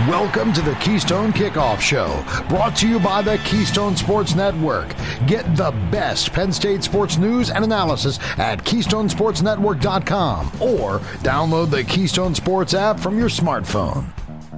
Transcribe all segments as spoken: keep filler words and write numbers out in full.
Welcome to the Keystone Kickoff Show, brought to you by the Keystone Sports Network. Get the best Penn State sports news and analysis at keystone sports network dot com or download the Keystone Sports app from your smartphone.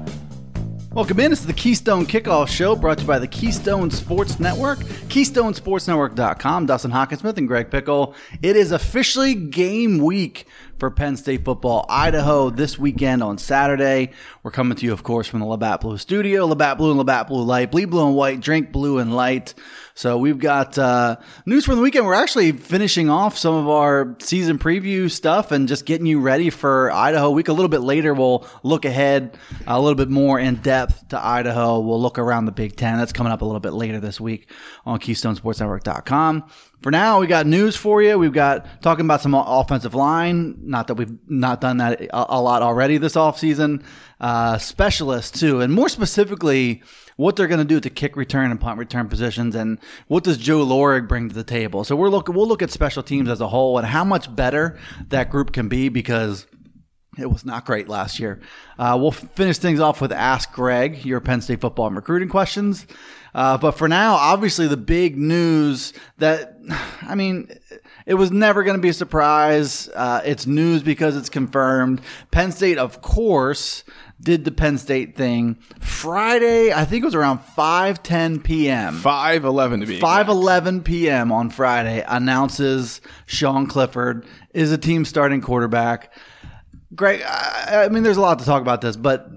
Welcome in. It's the Keystone Kickoff Show, brought to you by the Keystone Sports Network, keystone sports network dot com. Dustin Hockensmith and Greg Pickle. It is officially game week for Penn State football. Idaho this weekend on Saturday. We're coming to you, of course, from the Labatt Blue studio. Labatt Blue and Labatt Blue Light. Bleed blue and white. Drink blue and light. So we've got uh, news from the weekend. We're actually finishing off some of our season preview stuff and just getting you ready for Idaho week. A little bit later, we'll look ahead a little bit more in depth to Idaho. We'll look around the Big Ten. That's coming up a little bit later this week on keystone sports network dot com. For now, we got news for you. We've got talking about some offensive line. Not that we've not done that a, a lot already this offseason. Uh, specialists, too. And more specifically, what they're going to do to kick return and punt return positions, and what does Joe Lorig bring to the table. So we're look, we'll look at special teams as a whole and how much better that group can be, because it was not great last year. Uh, we'll finish things off with Ask Greg, your Penn State football and recruiting questions. Uh, but for now, obviously the big news that, I mean, it was never going to be a surprise. Uh, it's news because it's confirmed. Penn State, of course, did the Penn State thing Friday. I think it was around five ten p.m. five eleven to be five eleven p.m. on Friday announces Sean Clifford is a team starting quarterback. Greg, I, I mean, there's a lot to talk about this, but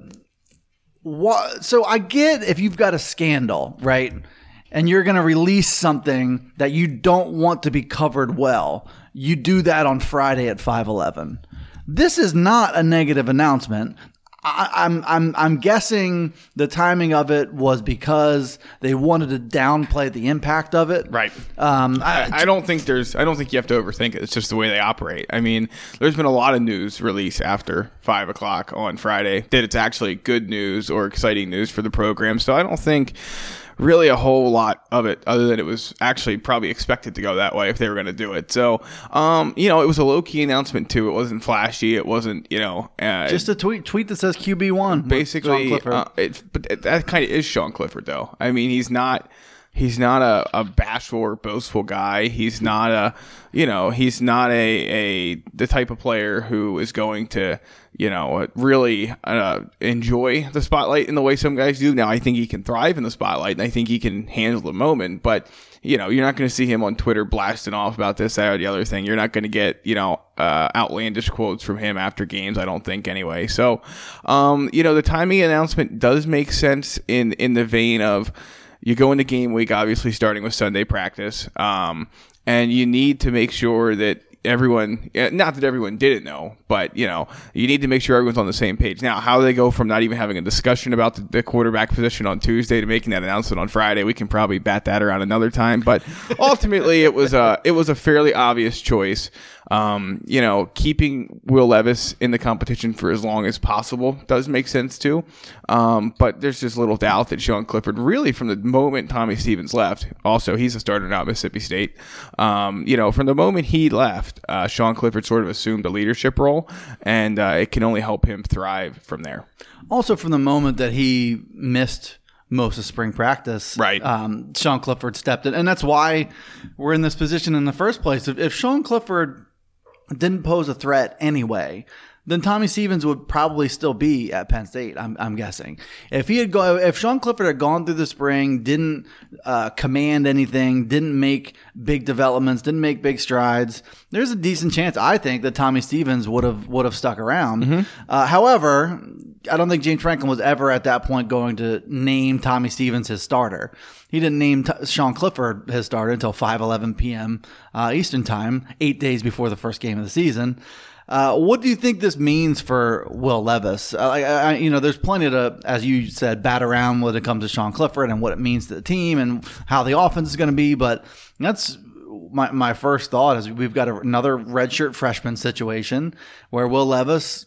what? So I get if you've got a scandal, right, and you're going to release something that you don't want to be covered well, you do that on Friday at five eleven. This is not a negative announcement. I, I'm I'm I'm guessing the timing of it was because they wanted to downplay the impact of it. Right. Um, I, I don't think there's. I don't think you have to overthink it. It's just the way they operate. I mean, there's been a lot of news released after five o'clock on Friday that it's actually good news or exciting news for the program. So I don't think really a whole lot of it, other than it was actually probably expected to go that way if they were going to do it. So, um, you know, it was a low-key announcement, too. It wasn't flashy. It wasn't, you know. Uh, Just a tweet tweet that says Q B one. Basically, uh, it's, but that kind of is Sean Clifford, though. I mean, he's not... He's not a, a bashful or boastful guy. He's not a, you know, he's not a, a the type of player who is going to, you know, really uh, enjoy the spotlight in the way some guys do. Now, I think he can thrive in the spotlight, and I think he can handle the moment. But, you know, you're not going to see him on Twitter blasting off about this, that, or the other thing. You're not going to get, you know, uh, outlandish quotes from him after games, I don't think, anyway. So, um, you know, the timing announcement does make sense in, in the vein of, you go into game week, obviously starting with Sunday practice, um, and you need to make sure that everyone, not that everyone didn't know, but, you know, you need to make sure everyone's on the same page. Now, how they go from not even having a discussion about the, the quarterback position on Tuesday to making that announcement on Friday, we can probably bat that around another time. But ultimately, it was a, it was a fairly obvious choice. Um, you know, keeping Will Levis in the competition for as long as possible does make sense too. Um, but there's just little doubt that Sean Clifford, really from the moment Tommy Stevens left, also he's a starter now at Mississippi State. Um, you know, from the moment he left, uh, Sean Clifford sort of assumed a leadership role, and uh, it can only help him thrive from there. Also, from the moment that he missed most of spring practice, right? Um, Sean Clifford stepped in, and that's why we're in this position in the first place. If, if Sean Clifford didn't pose a threat anyway, then Tommy Stevens would probably still be at Penn State. I'm, I'm guessing if he had go, if Sean Clifford had gone through the spring, didn't uh, command anything, didn't make big developments, didn't make big strides, there's a decent chance, I think, that Tommy Stevens would have would have stuck around. Mm-hmm. Uh, however, I don't think James Franklin was ever at that point going to name Tommy Stevens his starter. He didn't name T- Sean Clifford his starter until five eleven p.m. Uh, Eastern time, eight days before the first game of the season. Uh, what do you think this means for Will Levis? Uh, I, I, you know, there's plenty to, as you said, bat around when it comes to Sean Clifford and what it means to the team and how the offense is going to be. But that's my my first thought is we've got a, another redshirt freshman situation where Will Levis,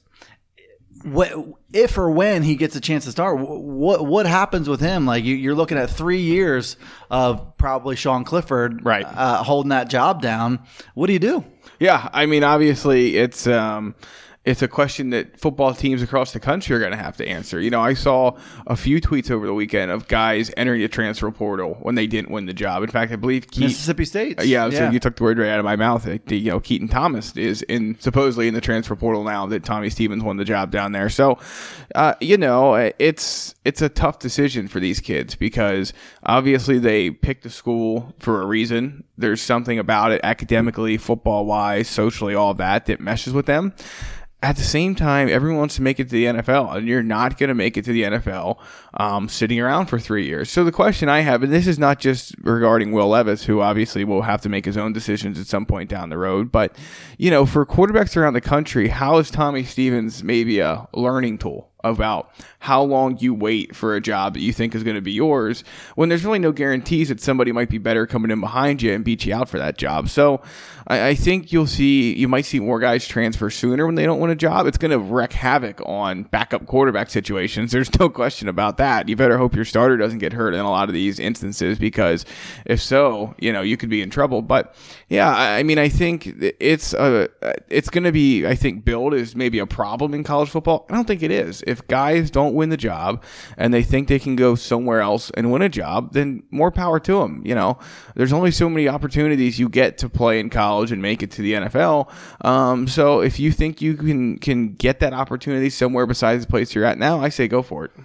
if or when he gets a chance to start, what what happens with him? Like you, you're looking at three years of probably Sean Clifford, right, uh, holding that job down. What do you do? Yeah, I mean, obviously, it's um, it's a question that football teams across the country are going to have to answer. You know, I saw a few tweets over the weekend of guys entering the transfer portal when they didn't win the job. In fact, I believe Ke- Mississippi State. Uh, yeah, so yeah. You took the word right out of my mouth. You know, Keaton Thomas is in supposedly in the transfer portal now that Tommy Stevens won the job down there. So, uh, you know, it's it's a tough decision for these kids because obviously they picked the school for a reason. There's something about it academically, football-wise, socially, all of that that meshes with them. At the same time, everyone wants to make it to the N F L, and you're not going to make it to the N F L um, sitting around for three years. So the question I have, and this is not just regarding Will Levis, who obviously will have to make his own decisions at some point down the road, but, you know, for quarterbacks around the country, how is Tommy Stevens maybe a learning tool about how long you wait for a job that you think is going to be yours when there's really no guarantees that somebody might be better coming in behind you and beat you out for that job. So I, I think you'll see, you might see more guys transfer sooner when they don't win a job. It's going to wreak havoc on backup quarterback situations. There's no question about that. You better hope your starter doesn't get hurt in a lot of these instances, because if so, you know, you could be in trouble. But yeah, I, I mean, I think it's a, it's going to be, I think build is maybe a problem in college football. I don't think it is. If guys don't win the job and they think they can go somewhere else and win a job, then more power to them. You know, there's only so many opportunities you get to play in college and make it to the N F L. Um, so if you think you can can get that opportunity somewhere besides the place you're at now, I say go for it.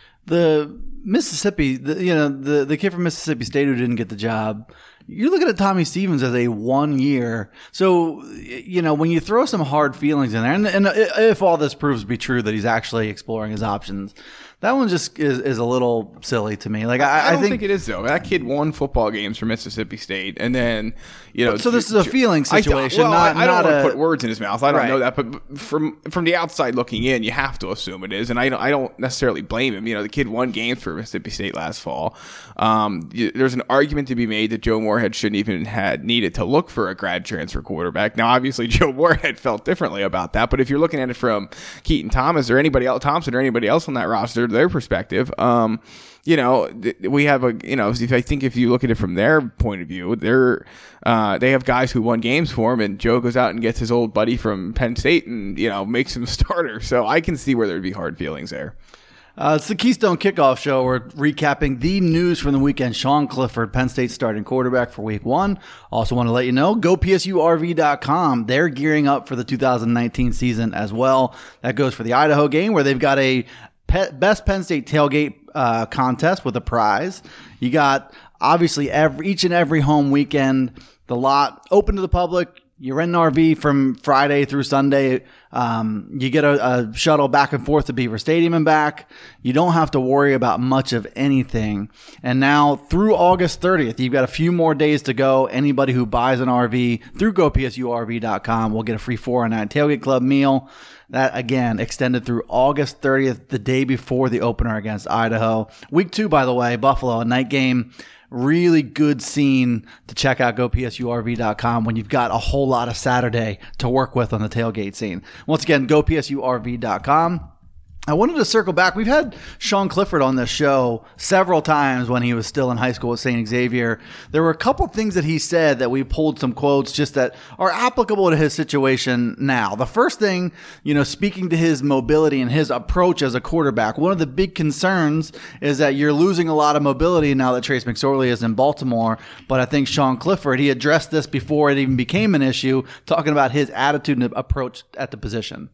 The Mississippi, the, you know, the, the kid from Mississippi State who didn't get the job, you're looking at Tommy Stevens as a one year. So, you know, when you throw some hard feelings in there, and, and if all this proves to be true that he's actually exploring his options, that one just is, is a little silly to me. Like I, I don't I think, think it is though. That kid won football games for Mississippi State, and then you know. So this is a feeling situation. I, well, not, I, I don't not want a, to put words in his mouth. I don't right. know that, but from from the outside looking in, you have to assume it is. And I don't I don't necessarily blame him. You know, the kid won games for Mississippi State last fall. Um, there's an argument to be made that Joe Moorhead shouldn't even had needed to look for a grad transfer quarterback. Now, obviously, Joe Moorhead felt differently about that. But if you're looking at it from Keaton Thomas or anybody else, Thompson or anybody else on that roster, their perspective. Um, you know, we have a, you know, if I think if you look at it from their point of view, they're, uh, they have guys who won games for him, and Joe goes out and gets his old buddy from Penn State and, you know, makes him a starter. So I can see where there'd be hard feelings there. Uh, it's the Keystone Kickoff Show. We're recapping the news from the weekend. Sean Clifford, Penn State starting quarterback for week one. Also want to let you know, go P S U R V dot com. They're gearing up for the two thousand nineteen season as well. That goes for the Idaho game, where they've got a Pe- best Penn State tailgate uh, contest with a prize. You got obviously every each and every home weekend, the lot open to the public. You rent an R V from Friday through Sunday. Um, you get a, a shuttle back and forth to Beaver Stadium and back. You don't have to worry about much of anything. And now through August thirtieth, you've got a few more days to go. Anybody who buys an R V through go P S U R V dot com will get a free four oh nine Tailgate Club meal. That, again, extended through August thirtieth, the day before the opener against Idaho. Week two, by the way, Buffalo, a night game. Really good scene to check out go P S U R V dot com when you've got a whole lot of Saturday to work with on the tailgate scene. Once again, go P S U R V dot com. I wanted to circle back. We've had Sean Clifford on this show several times when he was still in high school at Saint Xavier. There were a couple things that he said that we pulled some quotes just that are applicable to his situation now. The first thing, you know, speaking to his mobility and his approach as a quarterback, one of the big concerns is that you're losing a lot of mobility now that Trace McSorley is in Baltimore. But I think Sean Clifford, he addressed this before it even became an issue, talking about his attitude and approach at the position.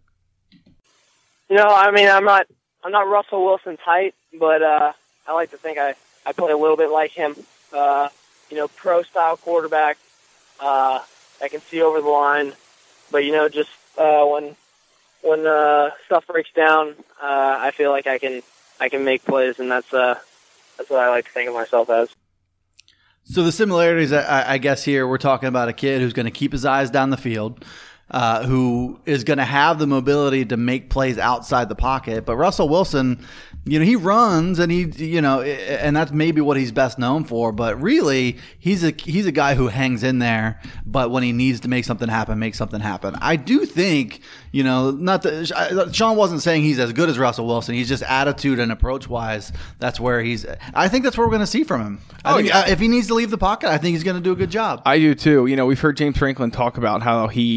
You know, I mean, I'm not, I'm not Russell Wilson's height, but uh, I like to think I, I play a little bit like him. Uh, you know, pro-style quarterback. Uh, I can see over the line, but you know, just uh, when when uh, stuff breaks down, uh, I feel like I can I can make plays, and that's uh, that's what I like to think of myself as. So the similarities, I, I guess, here we're talking about a kid who's going to keep his eyes down the field. Uh, who is going to have the mobility to make plays outside the pocket. But Russell Wilson, you know, he runs and he, you know, and that's maybe what he's best known for. But really, he's a he's a guy who hangs in there. But when he needs to make something happen, make something happen. I do think, you know, not that Sean wasn't saying he's as good as Russell Wilson. He's just attitude and approach wise. That's where he's. I think that's what we're going to see from him. I oh think, yeah. uh, if he needs to leave the pocket, I think he's going to do a good job. I do too. You know, we've heard James Franklin talk about how he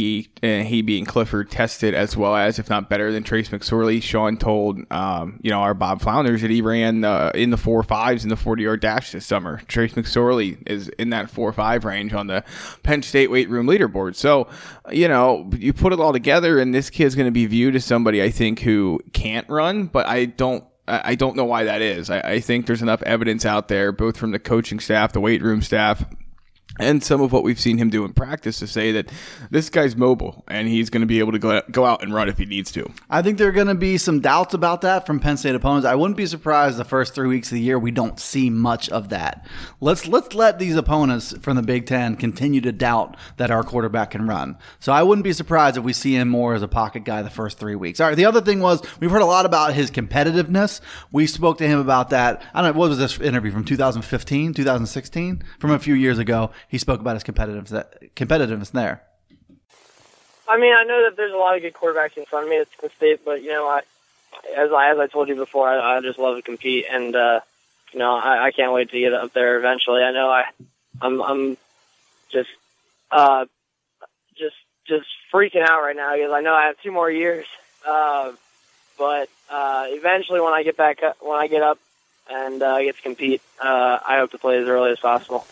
and he being Clifford, tested as well as, if not better than Trace McSorley. Sean told, um, you know, our Bob Flounders that he ran uh, in the four fives in the forty-yard dash this summer. Trace McSorley is in that four five range on the Penn State weight room leaderboard. So, you know, you put it all together, and this kid's going to be viewed as somebody, I think, who can't run, but I don't I don't know why that is. I, I think there's enough evidence out there, both from the coaching staff, the weight room staff, and some of what we've seen him do in practice, to say that this guy's mobile and he's going to be able to go go out and run if he needs to. I think there are going to be some doubts about that from Penn State opponents. I wouldn't be surprised the first three weeks of the year we don't see much of that. Let's let's let these opponents from the Big Ten continue to doubt that our quarterback can run. So I wouldn't be surprised if we see him more as a pocket guy the first three weeks. All right, the other thing was, we've heard a lot about his competitiveness. We spoke to him about that. I don't know, what was this interview, from two thousand fifteen, two thousand sixteen? From a few years ago. He spoke about his competitiveness, competitiveness there. I mean, I know that there's a lot of good quarterbacks in front of me at Penn State, but, you know, I, as I as I told you before, I, I just love to compete, and uh, you know, I, I can't wait to get up there eventually. I know I, I'm, I'm just, uh, just, just freaking out right now because I know I have two more years. Uh, but uh, eventually, when I get back up, when I get up and uh, get to compete, uh, I hope to play as early as possible.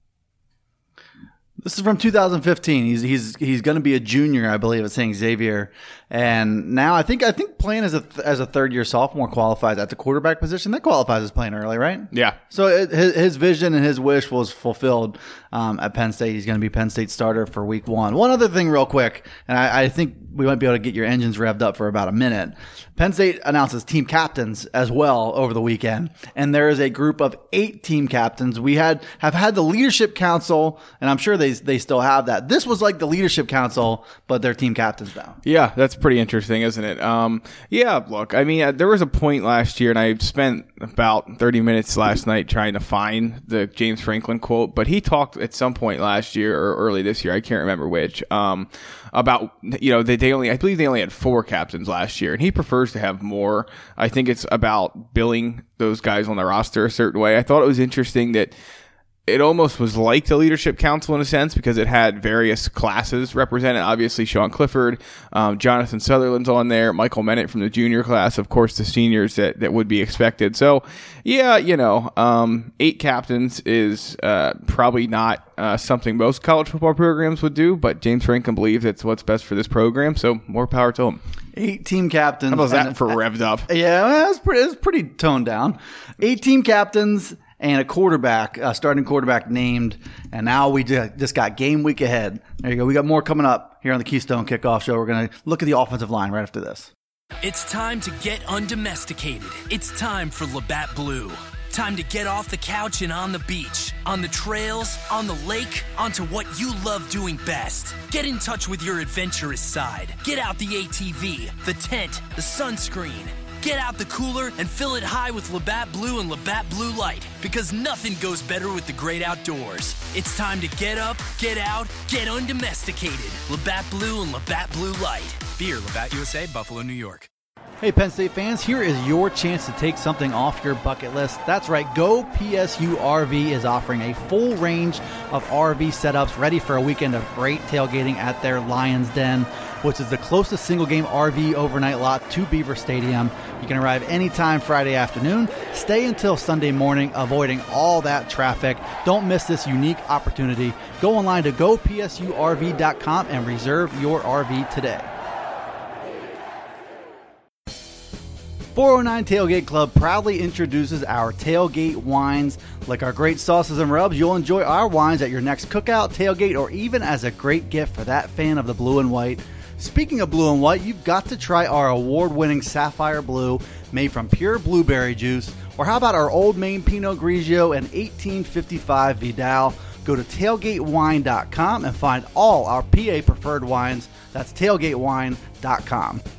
This is from two thousand fifteen. He's he's he's going to be a junior, I believe, at Saint Xavier, and now I think I think playing as a as a third year sophomore qualifies at the quarterback position. That qualifies as playing early, right? Yeah. So it, his his vision and his wish was fulfilled um, at Penn State. He's going to be Penn State starter for week one. One other thing, real quick, and I, I think we might be able to get your engines revved up for about a minute. Penn State announces team captains as well over the weekend, and there is a group of eight team captains. We had have had the leadership council, and I'm sure they they still have that. This was like the leadership council, but they're team captains now. Yeah, that's pretty interesting, isn't it? Um, yeah, look, I mean, uh, there was a point last year, and I spent about thirty minutes last night trying to find the James Franklin quote, but he talked at some point last year or early this year, I can't remember which, um, about, you know, they, they only, I believe they only had four captains last year, and he prefers to have more. I think it's about billing those guys on the roster a certain way. I thought it was interesting that it almost was like the leadership council in a sense, because it had various classes represented. Obviously, Sean Clifford, um, Jonathan Sutherland's on there, Michael Mennett from the junior class, of course, the seniors that, that would be expected. So, yeah, you know, um, eight captains is uh, probably not uh, something most college football programs would do, but James Franklin believes it's what's best for this program, so more power to him. Eight team captains. How about that for revved up? Yeah, it's pretty, it's pretty toned down. Eight team captains and a quarterback, a starting quarterback named, and now we just got game week ahead. There you go. We got more coming up here on the Keystone Kickoff Show. We're going to look at the offensive line right after this. It's time to get undomesticated. It's time for Labatt Blue. Time to get off the couch and on the beach, on the trails, on the lake, onto what you love doing best. Get in touch with your adventurous side. Get out the A T V, the tent, the sunscreen. Get out the cooler and fill it high with Labatt Blue and Labatt Blue Light, because nothing goes better with the great outdoors. It's time to get up, get out, get undomesticated. Labatt Blue and Labatt Blue Light. Beer, Labatt U S A, Buffalo, New York. Hey, Penn State fans, here is your chance to take something off your bucket list. That's right, Go P S U R V is offering a full range of R V setups ready for a weekend of great tailgating at their Lions Den, which is the closest single-game R V overnight lot to Beaver Stadium. You can arrive anytime Friday afternoon, stay until Sunday morning, avoiding all that traffic. Don't miss this unique opportunity. Go online to go P S U R V dot com and reserve your R V today. four oh nine Tailgate Club proudly introduces our tailgate wines. Like our great sauces and rubs, you'll enjoy our wines at your next cookout, tailgate, or even as a great gift for that fan of the blue and white. Speaking of blue and white, you've got to try our award-winning Sapphire Blue made from pure blueberry juice. Or how about our Old Maine Pinot Grigio and eighteen fifty-five Vidal? Go to tailgate wine dot com and find all our P A preferred wines. That's tailgate wine dot com.